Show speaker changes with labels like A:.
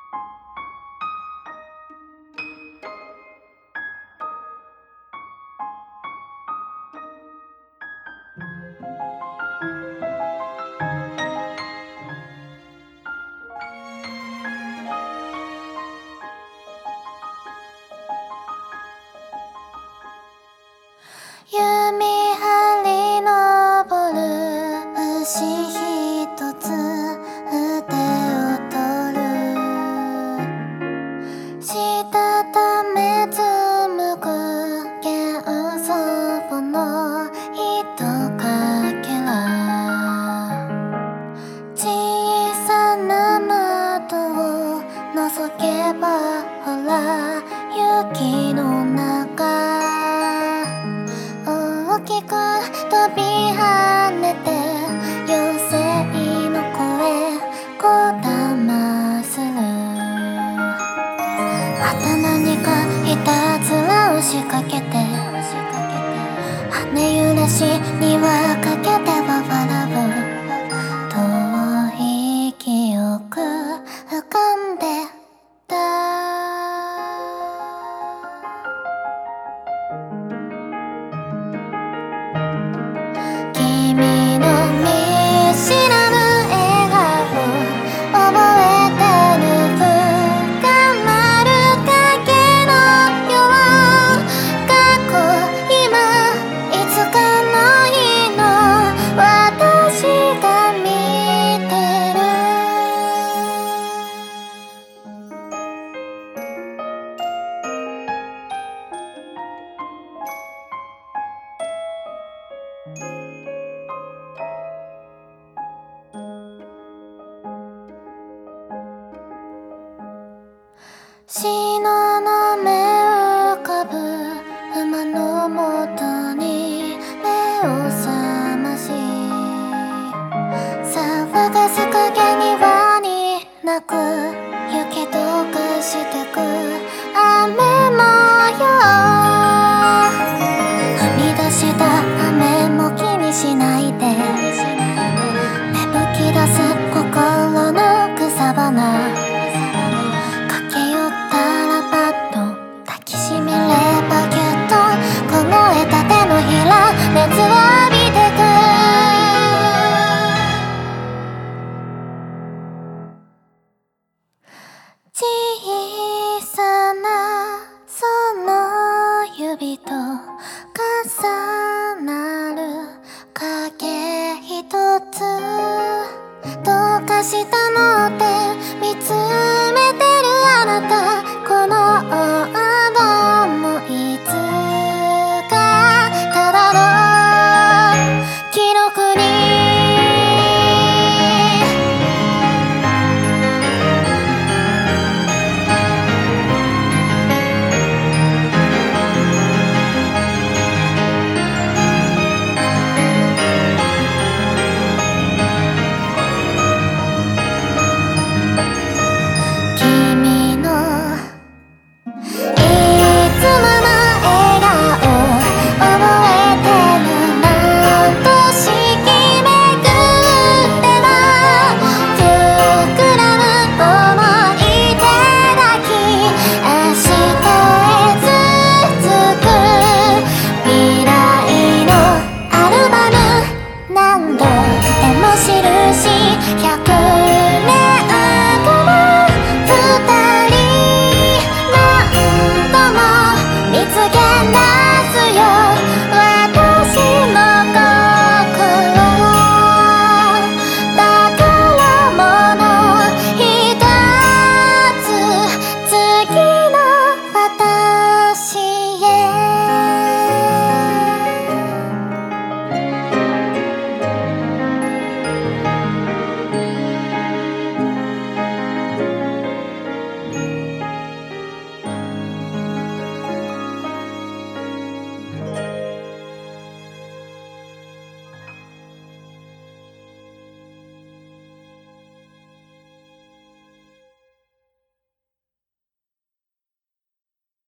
A: 弓張り登る牛一つ腕を取るしたため紡ぐ幻想の糸かけら小さな窓を覗けばほら雪の中大きく飛び跳ねて妖精の声こだまするまた何かいたずらを仕掛けて羽揺らしにはかけては笑う遠い記憶浮かんでた君の見知らぬ笑顔覚えてる深まる影のよう過去今いつかの日の私が見てる東雲浮かぶ馬のもとに目を覚まし騒がす影に輪に泣く雪溶かしてく雨模様はみ出した雨も気にしないで芽吹き出す心の草花駆け寄ったらパッと抱きしめればぎゅっと凍えた手のひら熱を浴びてく小さなその指と重なる影一つどうかしたの